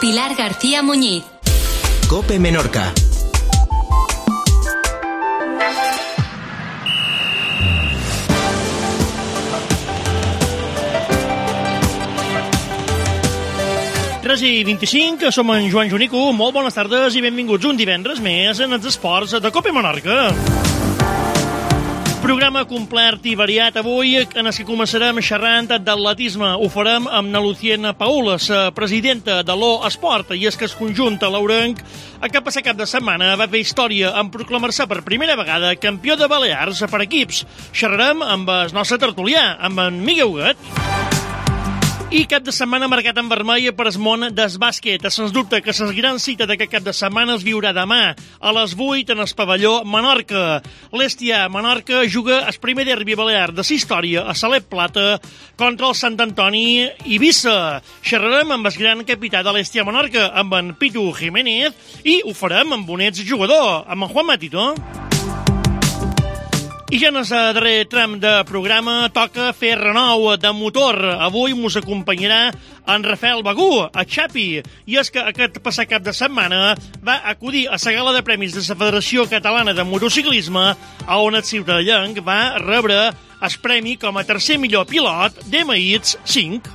Pilar García Muñiz. COPE Menorca. I 25, som en Joan Junico. Molt bones tardes i benvinguts un divendres més en els esports de COPE Menorca. Programa complet i variat avui en el que començarem xerrant d'atletisme. Ho farem amb na Lucien Paula, la presidenta de l'O-Esport, i és que el conjunt laurenc aquest passat cap de setmana va fer història en proclamar-se per primera vegada campió de Balears per equips. Xerrarem amb el nostre tertulià, amb en Miguel Huguet. I cap de setmana marcat en vermell per el món del bàsquet. Sens dubte que la gran cita d'aquest cap de setmana es viurà demà a les 8 en el pavelló Menorca. L'Estia Menorca juga el primer derbi balear de la història a Salet Plata contra el Sant Antoni Eivissa. Xerrarem amb el gran capità de l'Estia Menorca, amb en Pitu Jiménez, i ho farem amb un exjugador, amb en Juan Matito. I ja en el darrer tram de programa toca fer renou de motor. Avui mos acompanyarà en Rafael Bagú, a Xapi. I és que aquest passat cap de setmana va acudir a la gala de premis de la Federació Catalana de Motociclisme, on el ciutadà va rebre el premi com a tercer millor pilot d'MX 5.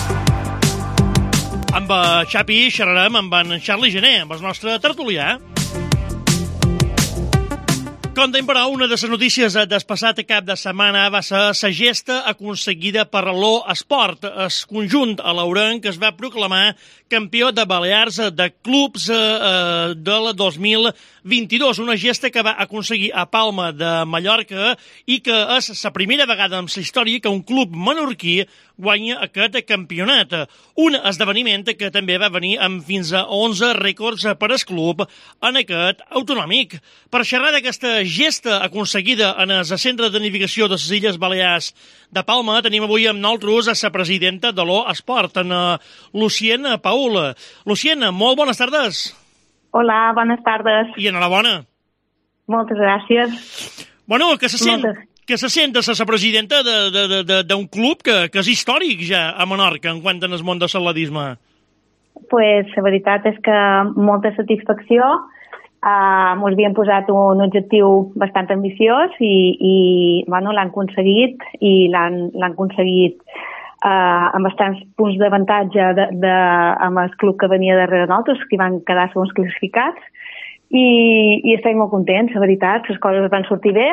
Amb Xapi xerrarem amb en Charlie Gené, amb el nostre tertulià. Com dèiem, però, una de les notícies del passat cap de setmana va ser la gesta aconseguida per l'O-Esport, el conjunt alaurenc que es va proclamar campió de Balears de clubs del 2022. Una gesta que va aconseguir a Palma de Mallorca i que és la primera vegada en la història que un club menorquí guanya aquest campionat. Un esdeveniment que també va venir amb fins a 11 rècords per al club en aquest autonòmic. Per xerrar d'aquesta gesta aconseguida en el Centre de Navigació de les Illes Balears de Palma, tenim avui amb nosaltres a la presidenta de l'O-Esport, en Lucien Paula. Lucien, molt bones tardes. Hola, bones tardes. I enhorabona. Moltes gràcies. Bueno, que se sent de ser la presidenta d'un club que és històric ja a Menorca en quant al món de l'atletisme. Pues la veritat és que molta satisfacció. Ens havíem posat un objectiu bastant ambiciós i bueno, l'han aconseguit i l'han aconseguit amb bastants punts d'avantatge amb el club que venia darrere nosaltres, que van quedar segons classificats, i estem molt contents, la veritat, les coses van sortir bé,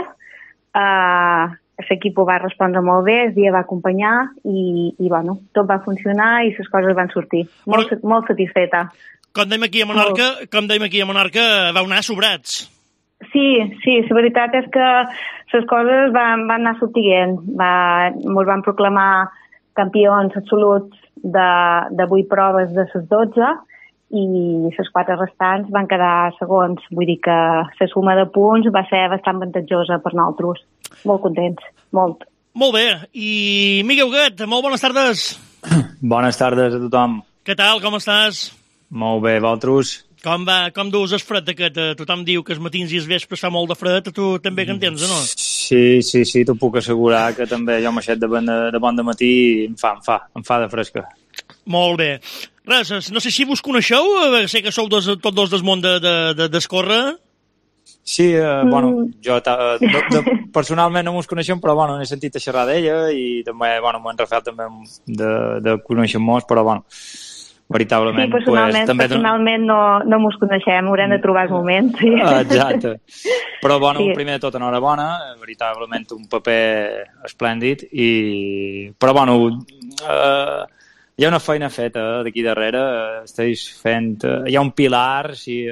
l'equip ho va respondre molt bé, el dia va acompanyar i bueno, tot va funcionar i les coses van sortir. Molt satisfeta. Com dèiem aquí a Menorca, vau anar sobrats. Sí, la veritat és que les coses van anar sortint. Ens van proclamar campions absoluts de 8 proves de les 12 i les 4 restants van quedar segons. Vull dir que la suma de punts va ser bastant avantatjosa per nosaltres. Molt contents, molt. Molt bé. I Miguel Huguet, molt bones tardes. Bones tardes a tothom. Què tal, com estàs? Molt bé, vosaltres? Com dus el fred aquest? Tothom diu que els matins i els vespres fa molt de fred, tu també que entens, o no? Sí, t'ho puc assegurar que també jo m'aixet de bon dematí i em fa de fresca. Molt bé. Res, no sé si vos coneixeu, sé que sou tots dos del món d'escórrer. Sí, bueno, jo personalment no mos coneixem, però bueno, he sentit a xerrar d'ella i també, bueno, en Rafael també de conèixer-nos, però bueno, veritablement... Sí, personalment no mos coneixem, haurem de trobar el moment. Sí. Exacte. Però, bueno, sí. Primer de tot, enhorabona, veritablement un paper esplèndid, però, bueno, hi ha una feina feta d'aquí darrere, estàs fent... Hi ha un pilar, sí,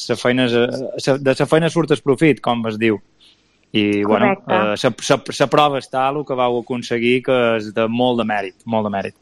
de la feina surt el profit, com es diu. I, bueno, la prova està el que vau aconseguir, que és de molt de mèrit.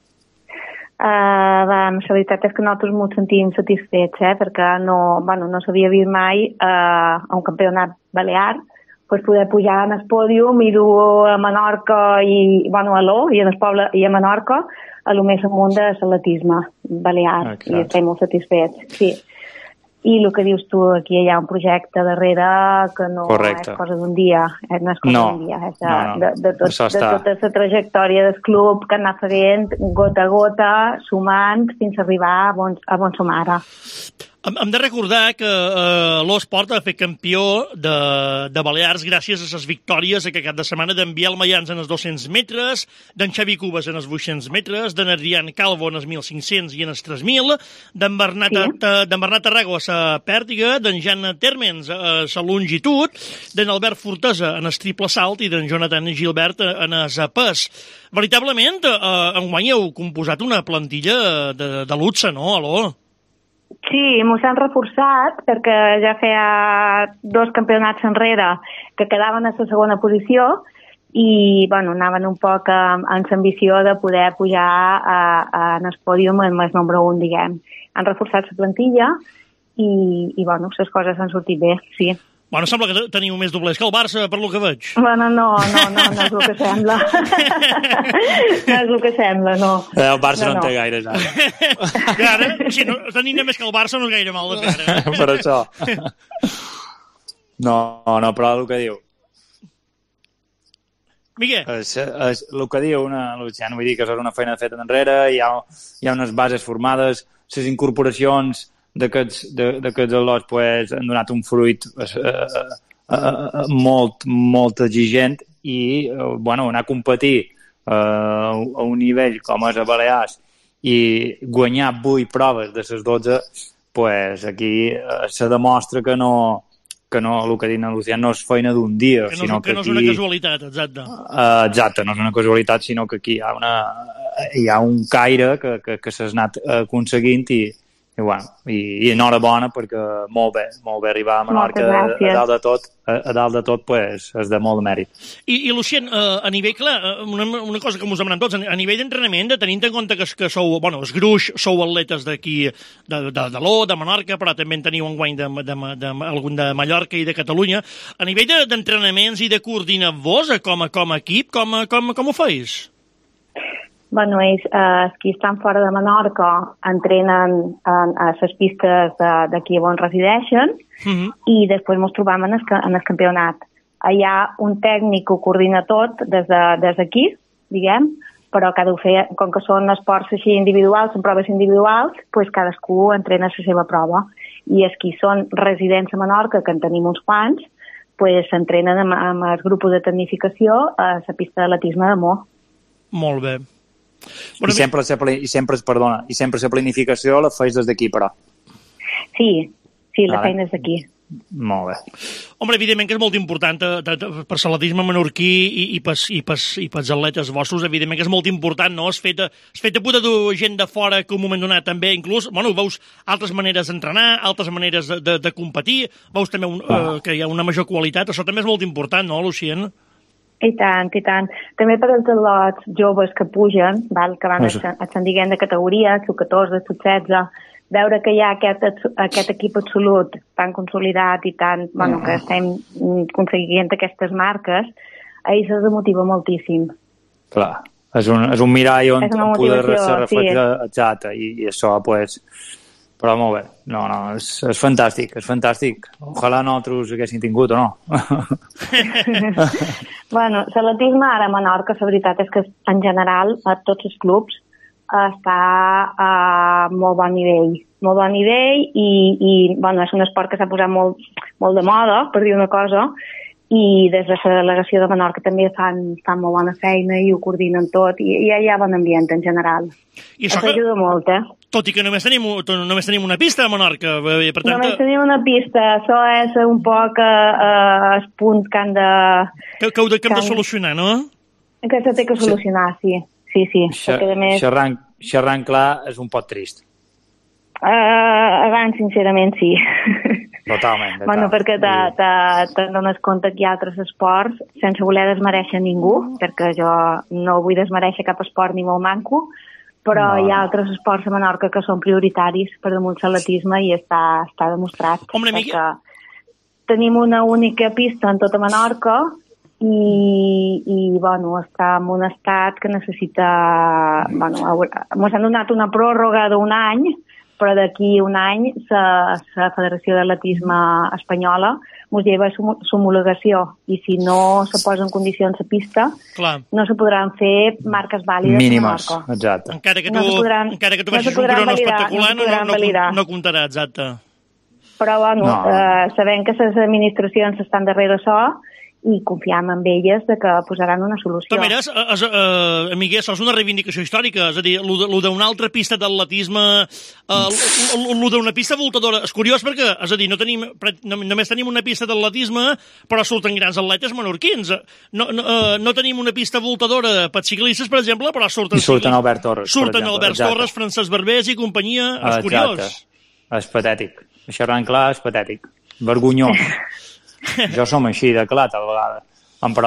La veritat és que nosaltres ens sentim satisfets, perquè no s'havia vist mai a un campionat balear poder pujar en el pòdium i dur a Menorca i a l'O i en el poble i a Menorca a lo més amunt de l'atletisme balear, i estem molt satisfets, sí. i el que dius tu, aquí hi ha un projecte darrere que no és cosa d'un dia, no és cosa d'un dia, és de tota la trajectòria del club que han anat fent gota a gota, sumant fins a arribar a on som ara. Hem de recordar que l'Esport ha fet campió de Balears gràcies a les victòries aquest cap de setmana d'en Biel Mayans en els 200 metres, d'en Xavi Cubas en els 800 metres, d'en Adrián Calvo en els 1.500 i en els 3.000, d'en Bernat Arrego a la pèrtiga, d'en Jan Termens a la longitud, d'en Albert Fortesa en el triple salt i d'en Jonathan Gilbert en el pes. Veritablement, enguany heu composat una plantilla de luxe, no, Aló? Sí, mos han reforçat perquè ja feia 2 campionats enrere que quedaven a la segona posició i anaven un poc amb l'ambició de poder pujar en el pòdium amb el número 1, diguem. Han reforçat la plantilla i les coses han sortit bé, sí. Bueno, sembla que teniu més doblers que el Barça, per lo que veig. Bueno, no és el que sembla. No és el que sembla, no. El Barça no en té gaire, ja. Clar, si tenint més que el Barça no és gaire mal de fer. Per això. No, però el que diu... Miquel? El que diu, Luciano, vull dir que és una feina feta enrere, hi ha unes bases formades, les incorporacions d'aquests al·lots han donat un fruit molt exigent i anar a competir a un nivell com és a Balears i guanyar 8 proves de les 12, aquí se demostra que no, el que diu Lucià, no és feina d'un dia. Que no és una casualitat, exacte. Exacte, no és una casualitat, sinó que aquí hi ha un caire que s'ha anat aconseguint i enhorabona perquè molt bé arribar a Menorca a dalt de tot és de molt de mèrit. I Lucien, a nivell, clar, una cosa que ens demanem tots, a nivell d'entrenament, tenint en compte que sou, els gruix, sou atletes d'aquí, de l'O, de Menorca, però també en teniu enguany algun de Mallorca i de Catalunya, a nivell d'entrenaments i de coordinar-vos com a equip, com ho feis? Ells que estan fora de Menorca entrenen a les pistes d'aquí on resideixen i després ens trobam en el campionat. Hi ha un tècnic que ho coordina tot des d'aquí, diguem, però cada ho fer, com que són esports així individuals, són proves individuals, cadascú entrena la seva prova. I els que són residents a Menorca, que en tenim uns quants, s'entrenen amb el grup de tecnificació a la pista d'atletisme de Mo. Molt bé. I sempre la planificació la feis des d'aquí, però. Sí, la feina és d'aquí. Molt bé. Home, evidentment que és molt important per l'atletisme menorquí i pels atletes vostres, evidentment que és molt important, no? Es fet a puta de gent de fora que un moment donat també, inclús, veus altres maneres d'entrenar, altres maneres de competir, veus també que hi ha una major qualitat, això també és molt important, no, Lucien? I tant. També per als atlots joves que pugen, que van ascendint de categoria, sub-14, sub-16, veure que hi ha aquest equip absolut tan consolidat i tan, que estem aconseguint aquestes marques, a ells els motiva moltíssim. Clar, és un mirall on poder ser reflectit, i això, però molt bé. No, és fantàstic. Ojalà nosaltres haguéssim tingut, o no? L'atletisme ara a Menorca, la veritat és que en general a tots els clubs està a molt bon nivell i és un esport que s'ha posat molt de moda, per dir una cosa, i des de la delegació de Menorca també fan molt bona feina i ho coordinen tot i hi ha bon ambient en general. Això ajuda molt, Tot i que només tenim una pista a Menorca. Per tant... Només tenim una pista, això és un poc els punts que han de... Que hem de solucionar, no? Que s'ha de solucionar, sí. Xerrant clar és un poc trist. Abans, sincerament, sí. Totalment. Perquè te'n dones compte que hi ha altres esports sense voler desmereixer ningú, perquè jo no vull desmereixer cap esport ni molt manco, però hi ha altres esports a Menorca que són prioritaris per damunt l'atletisme i està demostrat. Perquè tenim una única pista en tota Menorca i està en un estat que necessita... Ens han donat una pròrroga d'un any però d'aquí un any la Federació d'Atletisme Espanyola ens lleva l'homologació i si no se posa en condicions la pista, no se podran fer marques vàlides mínimes, a Menorca. Exacte. Encara que tu vagis un crono espectacular, no comptarà, exacte. Però, sabem que les administracions estan darrere això i confiem en elles de que posaran una solució. Però mira, Miguel, això és una reivindicació històrica, és a dir, el d'una altra pista d'atletisme, el d'una pista voltadora. És curiós perquè, és a dir, només tenim una pista d'atletisme, però surten grans atletes menorquins. No tenim una pista voltadora per ciclistes, per exemple, però surten Albert Torres. Surten Albert Torres, Francesc Barbés i companyia. És curiós. És patètic. Xerrant clar, és patètic. Vergonyós. Jo som així de clar, tal vegada. Però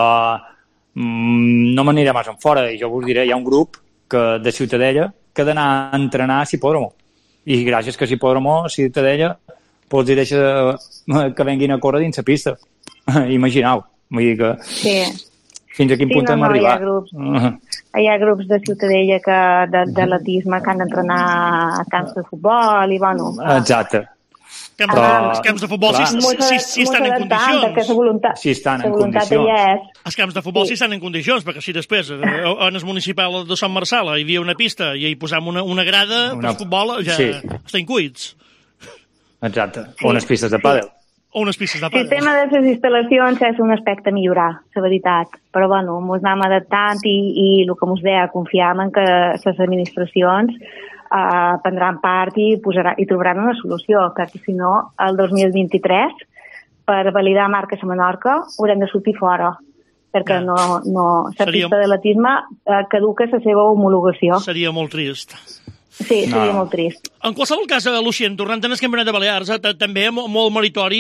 no m'aniré més enfora. I jo us diré, hi ha un grup de Ciutadella que ha d'anar a entrenar a Hipòdromo. I gràcies que a Hipòdromo, Ciutadella, doncs hi deixa que venguin a córrer dins la pista. Imagineu. Vull dir que... Sí. Fins a quin punt hem arribat. Hi ha grups de Ciutadella d'atletisme que han d'entrenar a camps de futbol i, bueno... Exacte. Els camps de futbol sí estan en condicions. Sí estan en condicions. Els camps de futbol sí estan en condicions, perquè si després en el municipal de Sant Marçal hi havia una pista i hi posam una grada, per futbol ja estan cuits. Exacte. O unes pistes de pàdel. El tema de les instal·lacions és un aspecte a millorar, la veritat. Però, bueno, ens anem adaptant i el que us deia, confiem en que les administracions prendran part i trobaran una solució, perquè si no, el 2023, per validar marques a Menorca, haurem de sortir fora, perquè la pista d'atletisme caduca la seva homologació. Seria molt trist. Sí, seria molt trist. En qualsevol cas, Lucien, tornant al Campionat de Balears, també molt meritori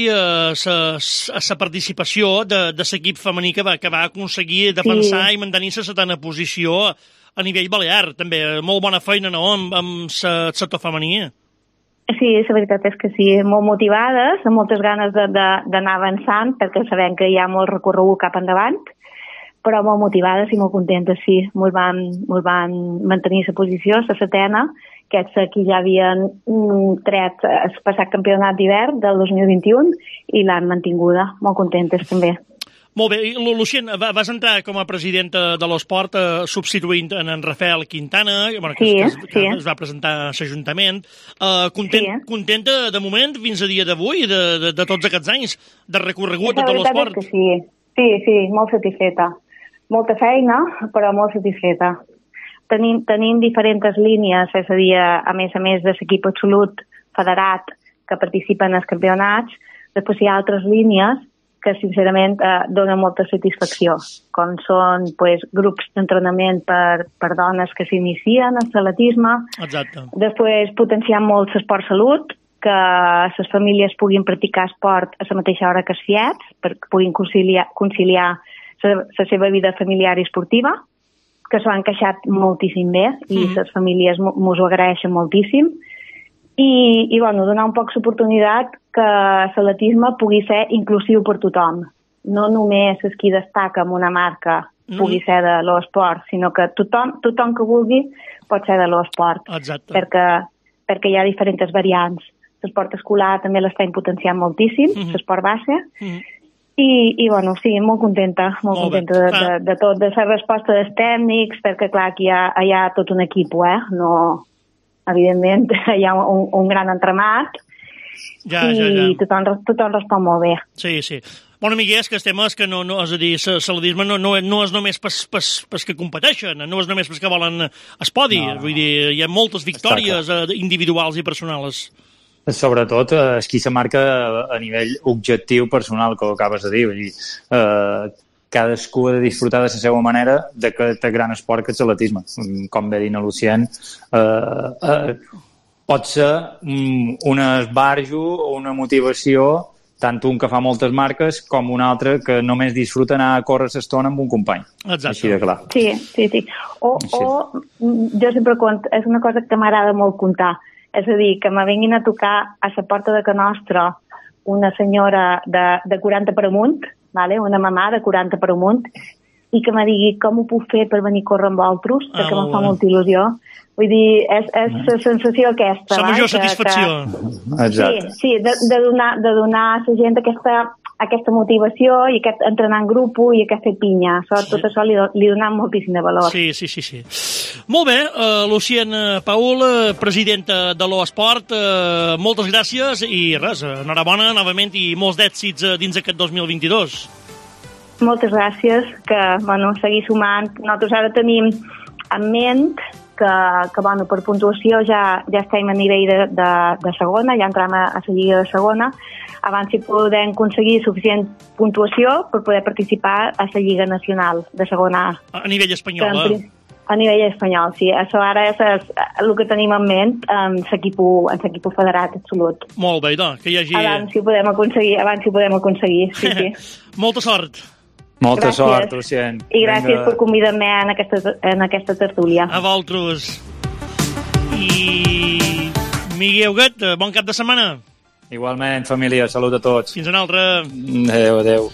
la participació de l'equip femení que va aconseguir defensar i mantenir la setena posició a nivell balear. També molt bona feina, no?, amb el sector femení. Sí, la veritat és que sí, molt motivades, amb moltes ganes d'anar avançant, perquè sabem que hi ha molt recorregut cap endavant, però molt motivades i molt contentes, sí. Ens van mantenir la posició, la setena, que és qui ja havien tret el passat campionat d'hivern del 2021 i l'han mantinguda. Molt contentes, també. Molt bé. Lucien, vas entrar com a presidenta de l'Esport substituint en Rafael Quintana, que es va presentar a l'Ajuntament. Contenta, de moment, fins a dia d'avui, de tots aquests anys, de recorregut de tot l'Esport? Sí, molt satisfeta. Molta feina, però molt satisfeta. Tenim diferents línies, és a dir, a més de l'equip absolut federat que participa en els campionats, després hi ha altres línies que sincerament donen molta satisfacció, com són grups d'entrenament per dones que s'inicien en l'atletisme. Exacte. Després potenciar molt l'esport-salut, que les famílies puguin practicar esport a la mateixa hora que els fiets, perquè puguin conciliar la seva vida familiar i esportiva, que s'ho han queixat moltíssim bé i les famílies mos ho agraeixen moltíssim. I donar un poc l'oportunitat que l'atletisme pugui ser inclusiu per tothom. No només els qui destaca en una marca pugui ser de l'esport, sinó que tothom que vulgui pot ser de l'esport. Exacte. Perquè hi ha diferents variants. L'esport escolar també l'està potenciant moltíssim, l'esport base. I sí, molt contenta de tot, de la resposta dels tècnics, perquè clar, aquí hi ha tot un equip, no, evidentment, hi ha un gran entramat i tothom respon molt bé. Sí. Bueno, Miguel, és que els temes que és a dir, l'atletisme no és només pels que competeixen, no és només pels que volen el podi, vull dir, hi ha moltes victòries individuals i personals. Sobretot, qui se marca a nivell objectiu personal, que ho acabes de dir. Vull dir, cadascú ha de disfrutar de la seva manera d'aquest gran esport que és l'atletisme. Com bé dit a Lucien, pot ser un esbarjo o una motivació, tant un que fa moltes marques com un altre que només disfruta anar a córrer l'estona amb un company. Exacte. Així de clar. Sí. O jo sempre conto, és una cosa que m'agrada molt contar. És a dir, que me vinguin a tocar a la porta de Can Nostra una senyora de 40 per amunt, una mamà de 40 per amunt, i que me digui com ho puc fer per venir a córrer amb vosaltres, perquè em fa molta il·lusió. Vull dir, és la sensació aquesta. La major satisfacció. Exacte. Sí, de donar a la gent aquesta motivació i aquest entrenar en grup i aquesta pinya. Tot això li dona moltíssim de valor. Sí. Molt bé, Lucien Paul, presidenta de l'O-Esport, moltes gràcies i res, enhorabona novament i molts d'èxits dins aquest 2022. Moltes gràcies, que seguir sumant. Nosaltres ara tenim en ment que per puntuació ja estem a nivell de segona, ja entrem a la lliga de segona. Abans si podem aconseguir suficient puntuació per poder participar a la lliga nacional de segona A. A nivell espanyol, A nivell espanyol, sí. Això ara és el que tenim en ment en l'equip federat absolut. Molt bé, doncs, que hi hagi... Abans si ho podem aconseguir, sí. Molta sort. Molta sort, Lucien. I gràcies per convidar-me en aquesta tertúlia. A vosaltres. I Miguel Huguet, bon cap de setmana. Igualment, família, salut a tots. Fins una altra. Adéu.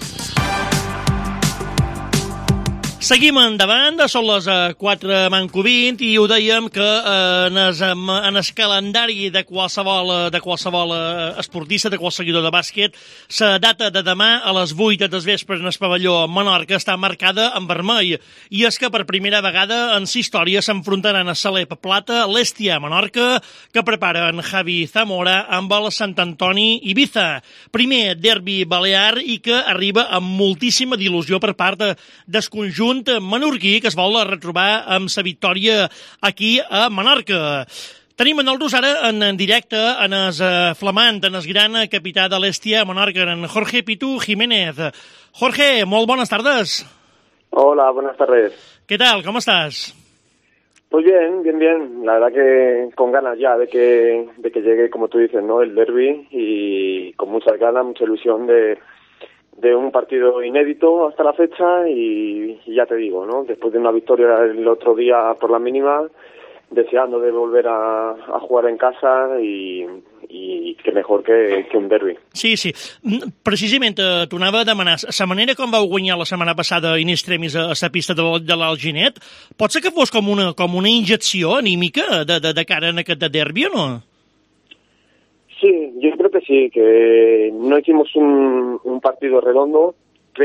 Seguim endavant, són les 4:20 i ho dèiem que en el calendari de qualsevol esportista, de qualsevol seguidor de bàsquet, la data de demà a les 8 del vespre en el pavelló Menorca està marcada en vermell. I és que per primera vegada en la història s'enfrontaran a Salep Plata, l'Hèstia Menorca, que preparen Javi Zamora amb el Sant Antoni Ibiza. Primer derbi balear i que arriba amb moltíssima d'il·lusió per part del conjunt menorquí que es vol retrobar amb la victòria aquí a Menorca. Tenim en el ara en directe en el flamant, en el gran capità de l'Hèstia Menorca, en Jorge Pitu Jiménez. Jorge, molt bones tardes. Hola, buenas tardes. ¿Qué tal? ¿Cómo estás? Pues bien. La verdad que con ganas ya de que llegue, como tú dices, ¿no? El derbi y con muchas ganas, mucha ilusión de un partido inédito hasta la fecha y ya te digo, ¿no? Después de una victoria el otro día por la mínima, deseando de volver a jugar en casa y que mejor que un derbi. Sí. Precisament t'anava a demanar, la manera com vau guanyar la setmana passada in extremis a la pista de l'Alginet, pot ser que fos com una injecció anímica de cara a aquest derbi o no? Sí, yo creo que sí, que no hicimos un partido redondo,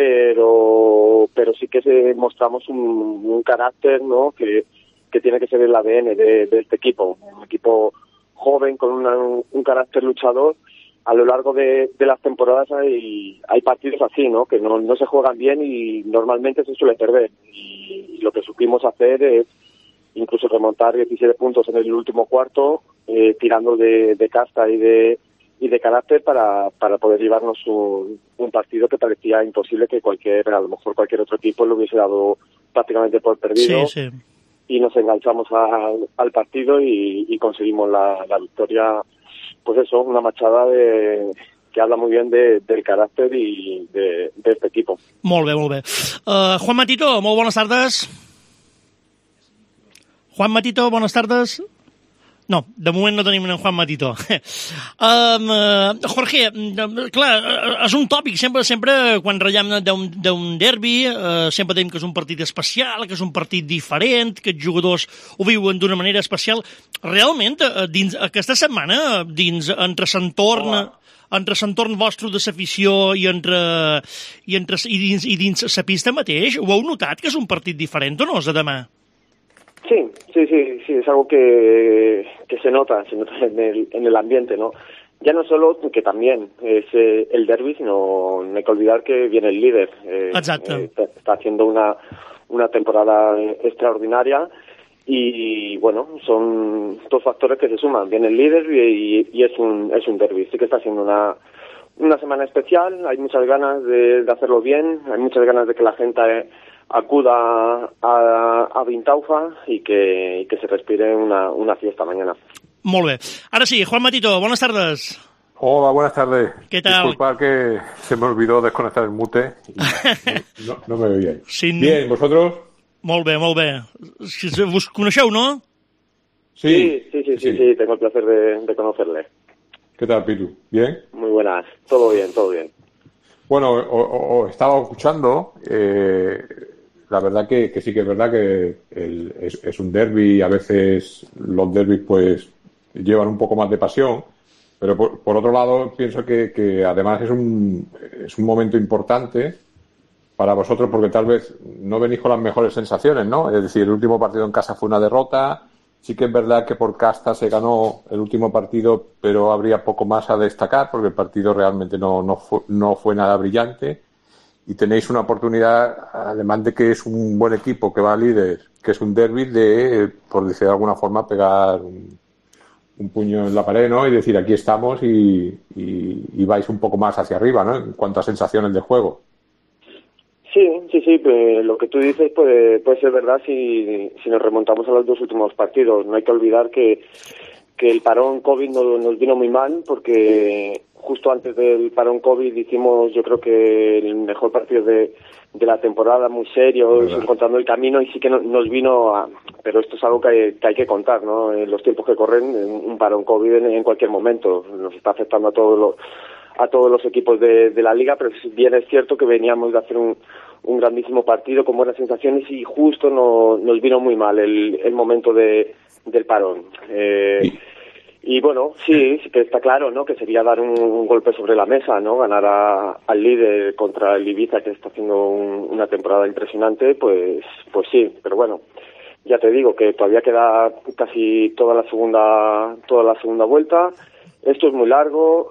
pero sí que mostramos un carácter, ¿no? Que tiene que ser el ADN de este equipo, un equipo joven con un carácter luchador. A lo largo de las temporadas hay partidos así, ¿no? Que no se juegan bien y normalmente se suele perder. Y lo que supimos hacer es incluso remontar 17 puntos en el último cuarto, tirando de casta y de carácter para poder llevarnos un partido que parecía imposible, que a lo mejor cualquier otro equipo lo hubiese dado prácticamente por perdido. Sí. Y nos enganchamos al partido y conseguimos la victoria. Pues eso, una machada que habla muy bien del carácter y de este equipo. Molt bé. Juan Matito, molt bones tardes. Juan Matito, bones tardes. No, de moment no tenim en Juan Matito. Jorge, clar, és un tòpic. Sempre quan ratllem d'un derbi, sempre diem que és un partit especial, que és un partit diferent, que els jugadors ho viuen d'una manera especial. Realment, dins aquesta setmana, entre l'entorn vostre de l'afició i dins la pista mateix, ho heu notat que és un partit diferent o no, és de demà? Sí, es algo que se nota en el ambiente, ¿no? Ya no solo que también es el derbi, sino no hay que olvidar que viene el líder. Exacto. Está haciendo una temporada extraordinaria y bueno, son dos factores que se suman. Viene el líder y es un derbi. Sí que está siendo una semana especial, hay muchas ganas de hacerlo bien, hay muchas ganas de que la gente acuda a Vintaufa y que se respire una fiesta mañana. Molt bé. Ara sí, Juan Matito, buenas tardes. Hola, buenas tardes. ¿Qué tal? Disculpad que se me olvidó desconectar el mute y no me veíais. Sí, Bien, ¿vosotros? Molt bé. Vos coneixeu, no? Sí, tengo el placer de conocerle. ¿Qué tal, Pitu? ¿Bien? Muy buenas, todo bien. Bueno, os estaba escuchando. la verdad que sí que es verdad que es un derbi, a veces los derbis pues llevan un poco más de pasión, pero por otro lado pienso que además es un momento importante para vosotros porque tal vez no venís con las mejores sensaciones, ¿no? Es decir, el último partido en casa fue una derrota. Sí que es verdad que por casta se ganó el último partido, pero habría poco más a destacar porque el partido realmente no fue nada brillante. Y tenéis una oportunidad, además de que es un buen equipo que va líder, que es un derbi, de, por decir de alguna forma, pegar un puño en la pared, ¿no? Y decir, aquí estamos y vais un poco más hacia arriba, ¿no? En cuanto a sensaciones de juego. Sí, pues lo que tú dices puede ser verdad si nos remontamos a los dos últimos partidos. No hay que olvidar que el parón COVID nos vino muy mal porque justo antes del parón COVID hicimos, yo creo que el mejor partido de la temporada, muy serio, encontrando el camino, y sí que nos vino pero esto es algo que hay que contar, ¿no? En los tiempos que corren, un parón COVID en cualquier momento nos está afectando a todos los equipos de la liga, pero bien es cierto que veníamos de hacer un grandísimo partido con buenas sensaciones y justo nos vino muy mal el momento del parón. Y bueno, sí que está claro, ¿no? Que sería dar un golpe sobre la mesa, ¿no? Ganar al líder contra el Ibiza, que está haciendo una temporada impresionante, pues sí, pero bueno, ya te digo que todavía queda casi toda la segunda vuelta. Esto es muy largo,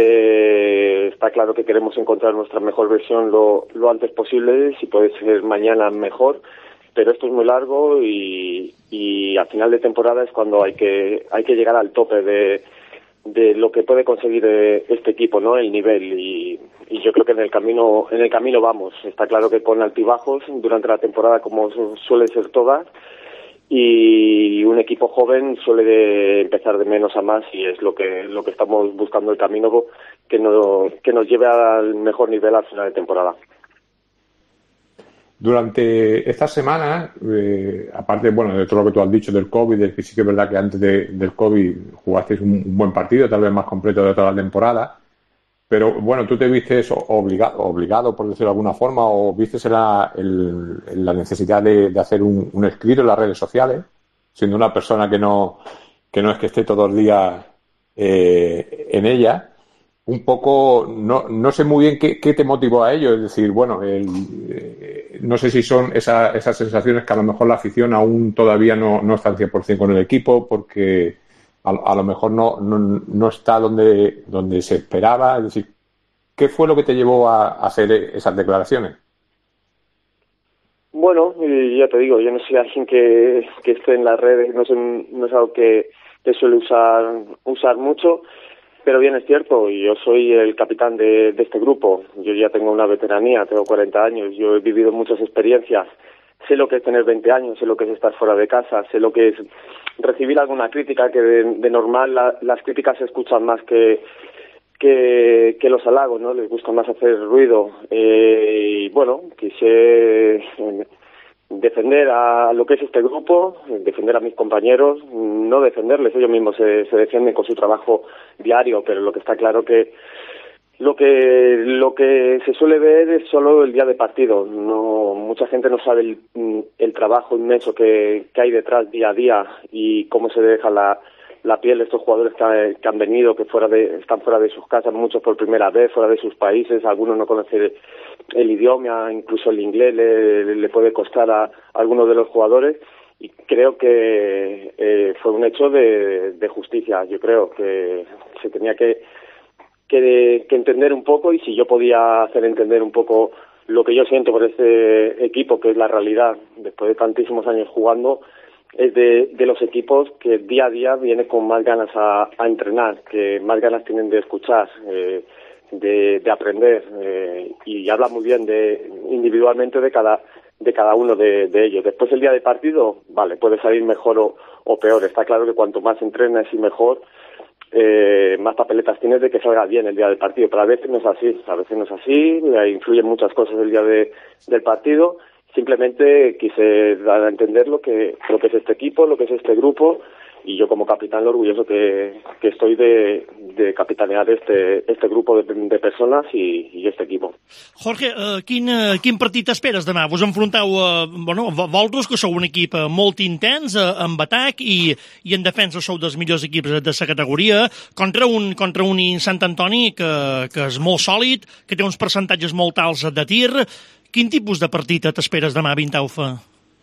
está claro que queremos encontrar nuestra mejor versión lo antes posible, si puede ser mañana mejor, pero esto es muy largo y al final de temporada es cuando hay que llegar al tope de lo que puede conseguir este equipo, ¿no? El nivel, y yo creo que en el camino vamos. Está claro que con altibajos durante la temporada, como suele ser todas, y un equipo joven suele empezar de menos a más, y es lo que estamos buscando, el camino que nos lleve al mejor nivel al final de temporada. Durante estas semanas, aparte, bueno, de todo lo que tú has dicho del COVID, de que sí que es verdad que antes del COVID jugasteis un buen partido, tal vez más completo de toda la temporada, pero bueno, tú te vistes obligado, por decirlo de alguna forma, o vistes en la necesidad de hacer un escrito en las redes sociales, siendo una persona que no es que esté todos los días en ella. Un poco, no sé muy bien qué te motivó a ello, es decir, bueno, no sé si son esas sensaciones que a lo mejor la afición aún todavía no está al 100% con el equipo, porque a lo mejor no está donde se esperaba. Es decir, ¿qué fue lo que te llevó a hacer esas declaraciones? Bueno, ya te digo, yo no soy alguien que esté en las redes, no es algo que suele usar mucho, pero bien es cierto, y yo soy el capitán de este grupo. Yo ya tengo una veteranía, tengo 40 años, yo he vivido muchas experiencias. Sé lo que es tener 20 años, sé lo que es estar fuera de casa, sé lo que es recibir alguna crítica, que de normal las críticas se escuchan más que los halagos, ¿no? Les gusta más hacer ruido. Y bueno, quise defender a lo que es este grupo, defender a mis compañeros, no defenderles, ellos mismos se defienden con su trabajo diario, pero lo que está claro que lo que se suele ver es solo el día de partido. No, mucha gente no sabe el trabajo inmenso que hay detrás día a día y cómo se deja la piel de estos jugadores que han venido, que están fuera de sus casas, muchos por primera vez, fuera de sus países, algunos no conocen el idioma, incluso el inglés le puede costar a algunos de los jugadores, y creo que fue un hecho de justicia. Yo creo que se tenía que entender un poco, y si yo podía hacer entender un poco lo que yo siento por este equipo, que es la realidad, después de tantísimos años jugando, es de los equipos que día a día viene con más ganas a entrenar, que más ganas tienen de escuchar, de aprender, y habla muy bien individualmente de cada uno de ellos. Después el día de partido, vale, puede salir mejor o peor. Está claro que cuanto más entrenas y mejor, más papeletas tienes de que salga bien el día del partido, pero a veces no es así, influyen muchas cosas el día del partido. Simplemente quise dar a entender lo que es este equipo, lo que es este grupo, yo como capitán lo orgulloso que estoy de capitanear este grupo de personas i este equipo. Jorge, quin partit esperes demà? Vos enfronteu, vosaltres que sou un equip molt intens, amb atac i en defensa sou dels millors equips de la categoria, contra un Sant Antoni que és molt sòlid, que té uns percentatges molt alts de tir. Quin tipus de partit t'esperes demà a Vintaufa?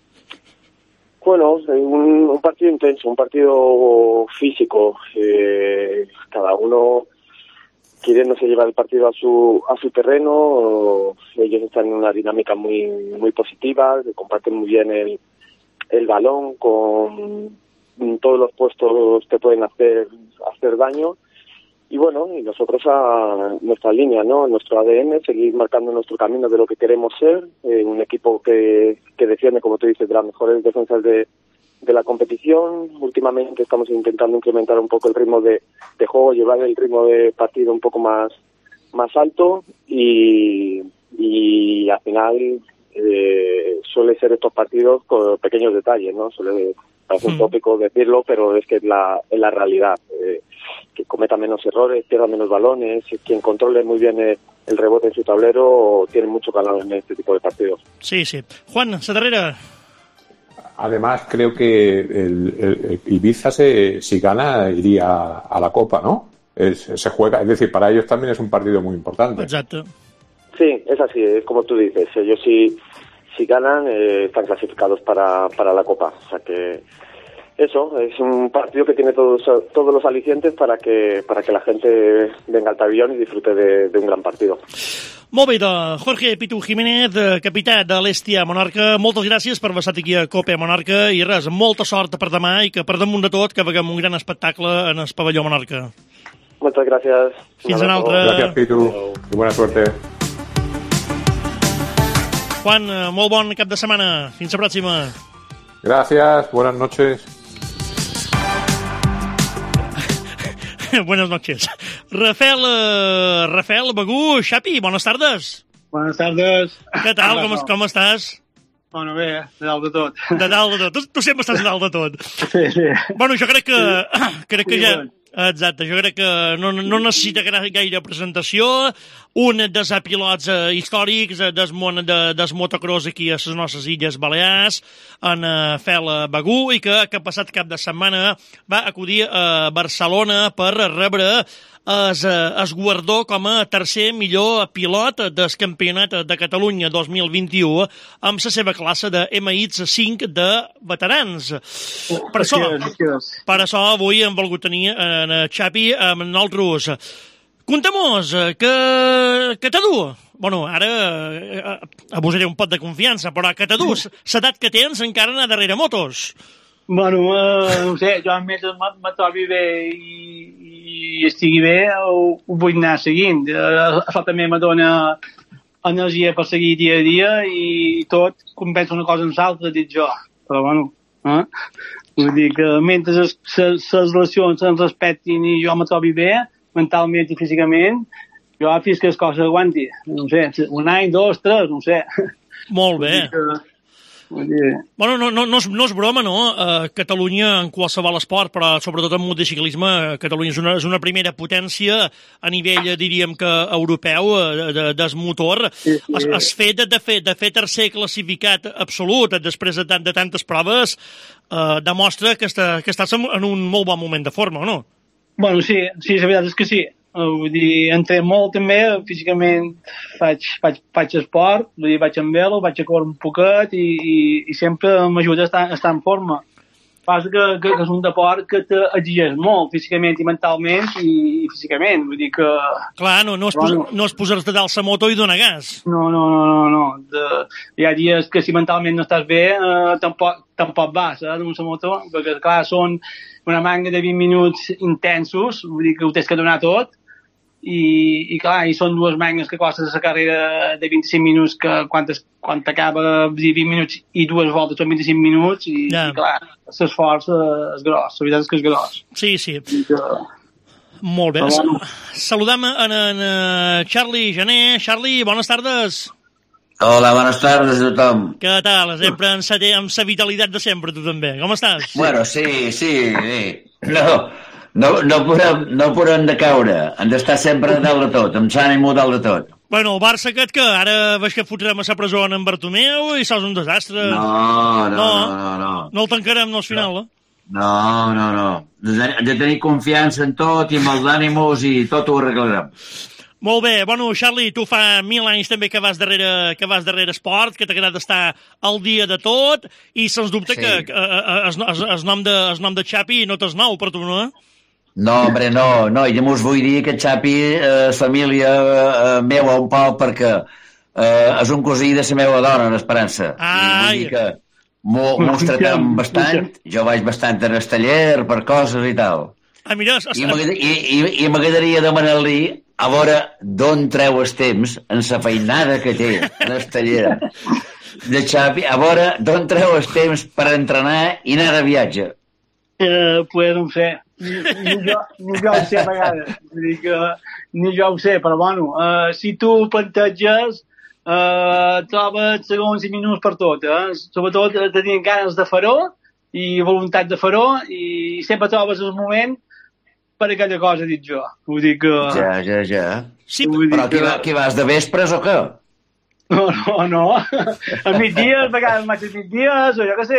Bueno, un partido intenso, un partido físico. Cada uno queriéndose llevar el partido a su terreno. Ellos están en una dinámica muy positiva, que comparten muy bien el balón, con todos los puestos te pueden hacer daño. Y bueno, y nosotros a nuestra línea, ¿no? Nuestro ADN, seguir marcando nuestro camino de lo que queremos ser, un equipo que defiende, como tú dices, de las mejores defensas de la competición. Últimamente estamos intentando incrementar un poco el ritmo de juego, llevar el ritmo de partido un poco más alto y al final suele ser estos partidos con pequeños detalles, ¿no? Suele parecer un tópico decirlo, pero es que es la realidad. Que cometa menos errores, pierda menos balones, quien controle muy bien el rebote en su tablero tiene mucho calado en este tipo de partidos. Sí. Juan, la darrera. Además, creo que el Ibiza, si gana, iría a la Copa, ¿no? Se juega, es decir, para ellos también es un partido muy importante. Exacto. Sí, es así, es como tú dices. Ellos si ganan, están clasificados para la Copa. O sea que eso, es un partido que tiene todos los alicientes para que la gente venga al pabellón y disfrute de un gran partido. Molt bé, doncs, Jorge Pitu Jiménez, capità de l'Hèstia Menorca, moltes gràcies per haver estat aquí a Copa Menorca i res, molta sort per demà i que per damunt de tot que veiem un gran espectacle en el pavelló Menorca. Muchas gracias. Fins una altra. Gracias, Pitu, y buena suerte. Juan, molt bon cap de setmana. Fins la pròxima. Gracias, buenas noches. Buenas noches. Rafael Begú, Xapi, buenas tardes. Buenas tardes. Què tal, com estàs? Bueno, bé, de dalt de tot. De dalt de tot. Tu sempre estàs de dalt de tot. Sí. Bueno, jo crec que ja... Exacte, jo crec que no necessita gaire presentació. Un dels pilots històrics del món del motocross aquí a les nostres Illes Balears, en Fel Begú, i que passat cap de setmana va acudir a Barcelona per rebre el guardó com a tercer millor pilot del Campionat de Catalunya 2021 amb la seva classe de MX5 de veterans. Per això avui hem volgut tenir en Xapi amb nosaltres. Contem-nos, que te du? Bueno, ara abusaré un pot de confiança, però que te du? L'edat que tens encara anar darrere motos. Bueno, no sé, jo almenys me trobi bé i estigui bé, ho vull anar seguint. Això també me dona energia per seguir dia a dia i tot compensa una cosa amb l'altra, dic jo. Però bueno, vull dir que mentre les relacions ens respectin i jo me trobi bé, mentalment i físicament, jo fins que les coses aguanti. No sé, un any, 2, 3, no sé. Molt bé. Bueno, no és broma, no? Catalunya en qualsevol esport, però sobretot en motociclisme, Catalunya és una primera potència a nivell, diríem que europeu, del motor. Sí. El fet de fer tercer classificat absolut després de tantes proves demostra que estàs en un molt bon moment de forma, o no? Bueno, sí, la veritat és que sí. Vull dir, entrem molt també, físicament faig esport, vull dir, vaig amb velo, vaig a córrer un poquet i sempre m'ajuda a estar en forma. Passa que és un deport que t'exigeix molt, físicament i mentalment i físicament, vull dir que... Clar, no es posar-te dalt la moto i donar gas. No. Hi ha dies que si mentalment no estàs bé, tampoc vas, amb la moto, perquè clar, són una manga de 20 minuts intensos, vull dir que ho tens que donar tot, i clar, i són dues mangues que costen la carrera de 25 minuts, que quan t'acaba 20 minuts i dues voltes són 25 minuts, i clar, l'esforç és gros, la veritat és que és gros. Sí. Molt bé. Saludem en Charlie Jané. Charlie, bones tardes. Hola, buenas tardes a tothom. Què tal? Sempre amb sa vitalitat de sempre, tu també. Com estàs? Bueno, sí. No podem de caure. Hem d'estar sempre dalt de tot, amb s'ànimo dalt de tot. Bueno, el Barça aquest que ara veig que fotrem a la presó en Bartomeu i sols un desastre. No. No el tancarem al final, eh? No. Hem de tenir confiança en tot i amb els ànimos i tot ho arreglarem. Molt bé. Bueno, Charlie, tu fa 1000 anys també que vas darrere esport, que t'ha agradat estar al dia de tot, i sens dubte que el nom de Xapi no t'és nou per tu, no? No, hombre, no. I us vull dir que Xapi és família meva un poc perquè és un cosí de la meva dona, l'Esperança. I vull dir que mos tratem bastant. Jo vaig bastant en el taller per coses i tal. Mira, I m'agradaria demanar-li a veure d'on treu el temps en la feinada que té en el taller de Xapi, a veure d'on treu el temps per entrenar i anar de viatge. Pues no sé, ni jo ho sé a vegades, ni jo ho sé, però bueno, si tu planteges trobes segons i minuts per tot, sobretot tenint ganes de fer-ho i voluntat de fer-ho, i sempre trobes el moment per aquella cosa, dic jo. Vull dir que... Ja. Sí, però aquí vas de vespres o què? No. A migdies, a vegades vaig a migdies, o jo què sé.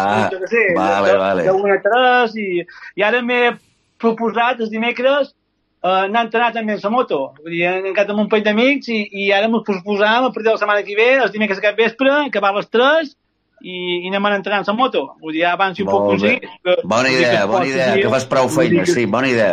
Vale. De 1 a 3, i ara m'he proposat els dimecres anar a entrenar també en la moto. Vull dir, he quedat amb un parell d'amics i ara m'ho proposàvem a partir de la setmana que ve, els dimecres aquest vespre, acabar a les 3, i anem a entrenar amb la moto. Vull dir, abans si ho puc aconseguir. Bona idea, que fas prou feina, sí, bona idea.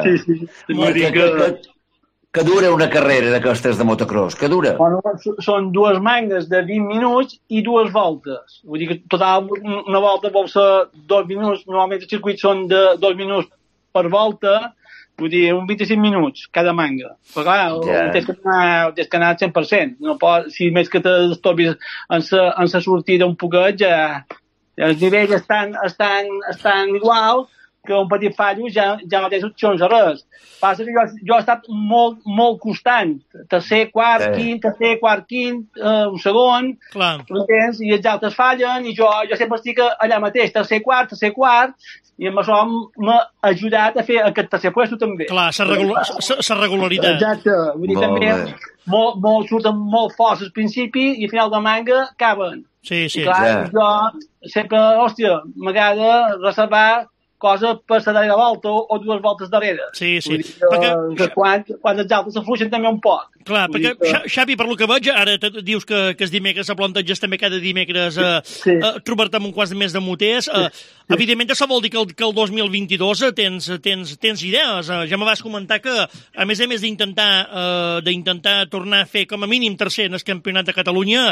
Sí. Que dura una carrera d'aquestes de motocross? Que dura? Bueno, són 2 mangas de 20 minuts i 2 voltes. Vull dir que total una volta vol ser 2 minuts. Normalment els circuits són de 2 minuts per volta. Vull dir, 25 minuts cada manga. Però clar, tens que anar al 100%. No pot, si més que t'estorbis en la sortida un poquet, ja els nivells estan igual, que un petit fallo ja mateix són res. Passa que jo he estat molt constant. Tercer, quart, quint, un segon, i els altres fallen, i jo sempre estic allà mateix, tercer, quart, i amb això m'ha ajudat a fer aquest tercer puesto també. Clar, la regularitat. Exacte. Vull dir, també surten molt forts al principi i al final de manga acaben. Sí. I clar, jo sempre, m'agrada reservar cosa per la darrera volta o 2 voltes darrere. Sí. Perquè quan els altres s'afluixen també un poc. Clar, perquè, Xavi, per lo que veig, ara dius que el dimecres se planteges també cada dimecres trobar-te amb un quants més de moters. Evidentment, això vol dir que el 2022 tens idees. Ja me vas comentar que, a més d'intentar tornar a fer com a mínim tercer en el Campionat de Catalunya,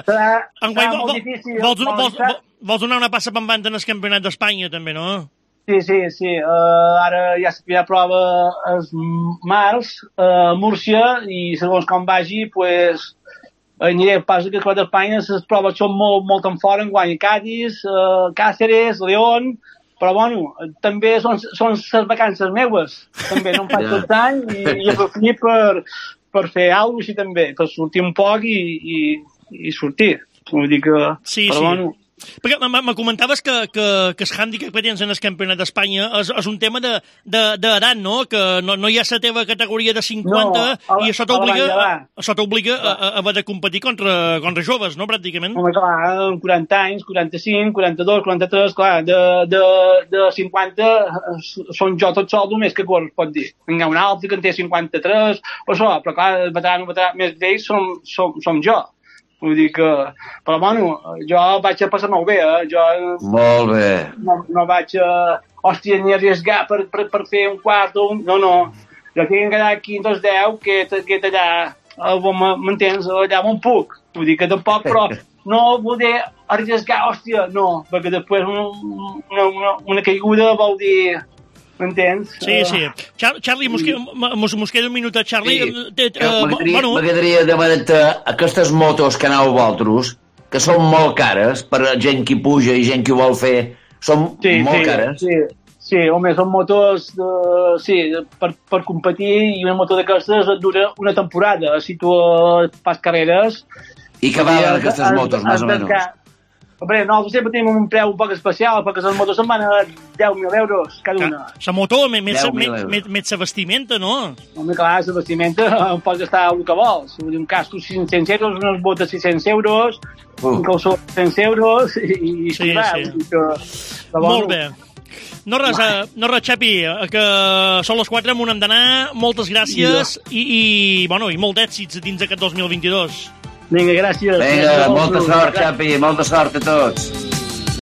vols donar una passa pambant en el Campionat d'Espanya, també, no? Sí. Ara ja s'ha prova els març a Múrcia i segons com vagi, pues, aniré. Passa que a d'Espanya les proves són molt en fora, enguany Cádiz, Càceres, León, però bueno, també són les vacances meues. També no em faig tot l'any i aprofito per fer alguna cosa així també, per sortir un poc i sortir. Vull dir que... Sí. Bueno, perquè me comentaves que el hàndicap que tens en el Campionat d'Espanya és un tema d'edat, no? Que no hi ha la teva categoria de 50 i això t'obliga a haver de competir contra joves, no, pràcticament? Home, clar, 40 anys, 45, 42, 43, clar, de 50 són jo tot sol només que corre, pot dir. Hi ha un altre que en té 53 o això, però clar, el veterà més d'ells som jo. Vull dir que... Però, bueno, jo vaig a passar molt bé, Molt bé. No vaig ni arriesgar per fer un quart o un... No. Jo tinc que quedar aquí en 2-10, que allà, m'entens, allà on puc. Vull dir que tampoc, però no voler arriesgar, no, perquè després una caiguda vol dir... M'entens? Sí. Charlie, mos queda un minut a Charlie. M'agradaria demanar-te aquestes motos que aneu vosaltres, que són molt cares per gent que puja i gent que ho vol fer, són molt cares. Sí, home, són motos per competir, i una moto d'aquestes et dura una temporada. Si tu fas carreres, I que valen aquestes motos, més o menys? Hombre, nosaltres sempre tenim un preu un poc especial, perquè les motos se'n van a 10.000 euros cada una. La moto, més la vestimenta, no? Home, clar, la vestimenta pots gastar el que vols. Un casco 500 euros, unes botes 600 euros, un calçó 600 euros, i sí. Molt bé. No res, Xapi, que són les 4, m'ho hem d'anar. Moltes gràcies i molt d'èxits dins aquest 2022. Vinga, gràcies. Vinga, molta sort, Xapi, molta sort a tots.